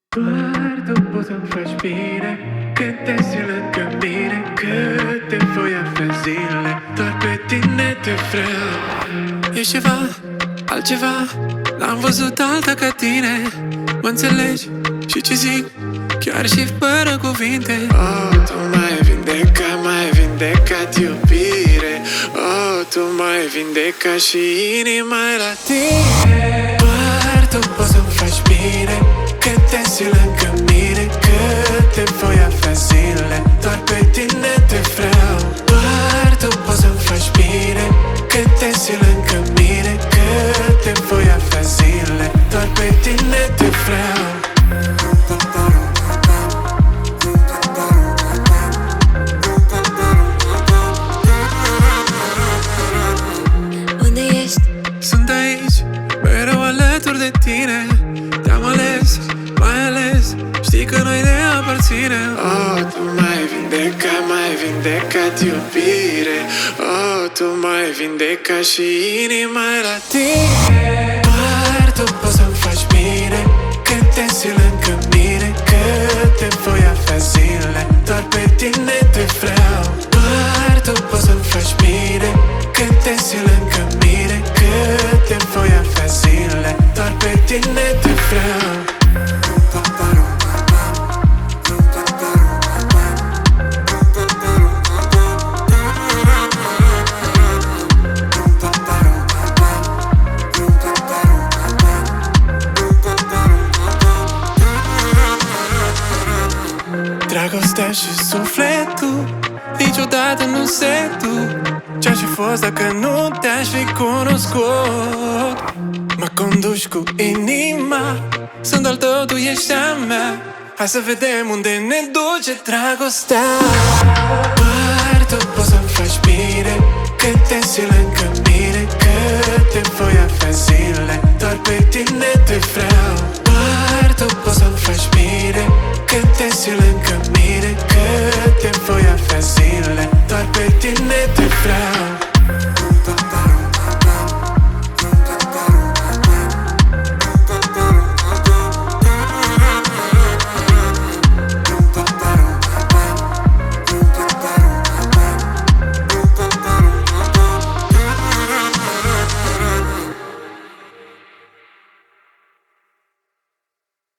Doar tu poți să-mi faci bine, când te simt lângă mine, cât te voi avea zile. Doar pe tine te vreau. Ești ceva, altceva, n-am văzut alta ca tine. Mă înțelegi și ce zic, chiar și fără cuvinte. Oh, tu m-ai vindecat iubire. Oh, tu m-ai vindecat și inima e la tine. Doar tu poți să-mi faci bine, când te simt lângă mine, cât te voi avea zile. Doar pe tine te vreau. Doar tu poți să-mi faci bine, când te simt lângă mine, cât te voi avea zile. Doar pe tine te vreau. Unde ești? Sunt aici, mereu alături de tine. Te-am ales, mai ales, știi că noi ne aparținem. Oh, tu m-ai vindecat iubire. Oh, tu m-ai vindecat și inima e la tine. Doar tu poți să-mi faci bine, când te simt lângă mine, cât te voi avea zile. Doar pe tine te vreau. Doar tu poți să-mi faci bine, când te simt lângă mine, cât te voi avea zile. Doar pe tine te vreau. Dragostea și sufletul niciodată nu se duc. Ce-aș fi fost dacă nu te-aș fi cunoscut? Mă conduci cu inima, sunt al tău, tu ești a mea. Hai să vedem unde ne duce dragostea. Doar tu poți să-mi faci bine, când te simt lângă mine, cât te voi avea zile. Doar pe tine te vreau. Doar tu poți să-mi faci bine, când te simt lângă mine, cât te voi avea zile. Doar pe tine te vreau.